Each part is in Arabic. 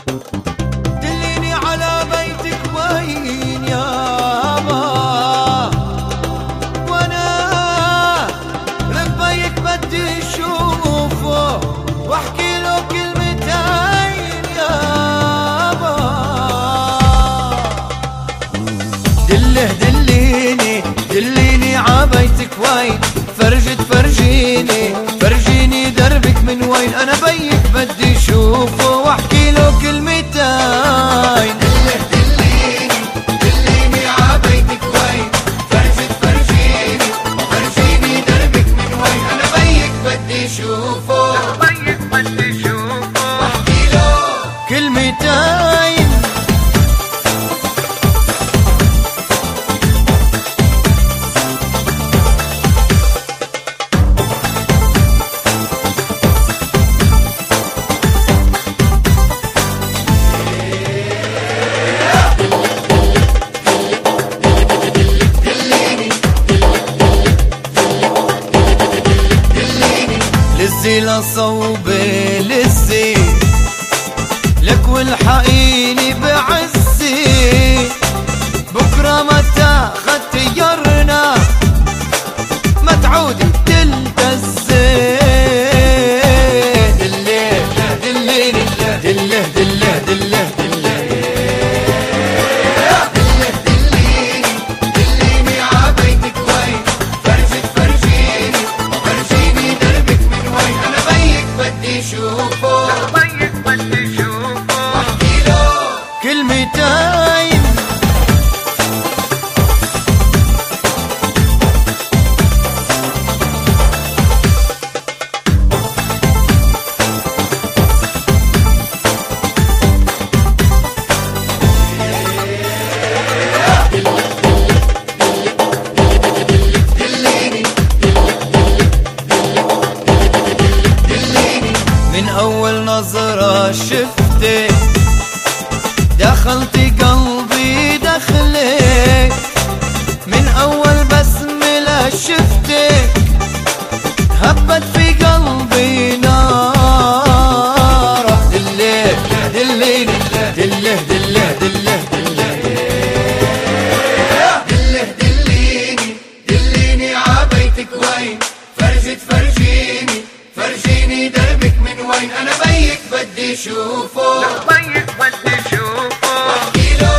دليني على بيتك وين يابا، وانا ربيك بدي اشوفه واحكي له كلمتين يابا. دليني عبيتك وين، فرجيني دربك من وين، انا بيك بدي اشوفه واحكي له كلمتين. دليني عبيتك وين، فرجيني دربك من وين، انا بيك بدي اشوفه واحكي له كلمتين. لزي لصوبي لزي لك والحقيني بعزي، بكرة متى ختيرنا ما تعودي تلتزي. دليني عبيتك وين، فرجيني دربك من وين، انا بيك بدي اشوفه واحكي له كلمتين. من أول نظرة شفتك دخلتي قلبي دخلك، من أول بسمة شفتك هبت في قلبي نار. دليني عبيتك وين، فرجيني دربك من وين، انا بيك بدي اشوفه واحكي له.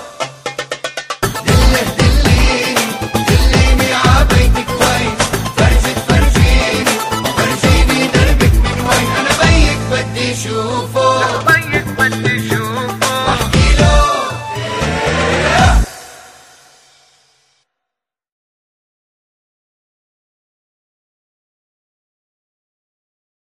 دليني عبيتك وين، فرجيني دربك من وين، انا بيك بدي اشوفه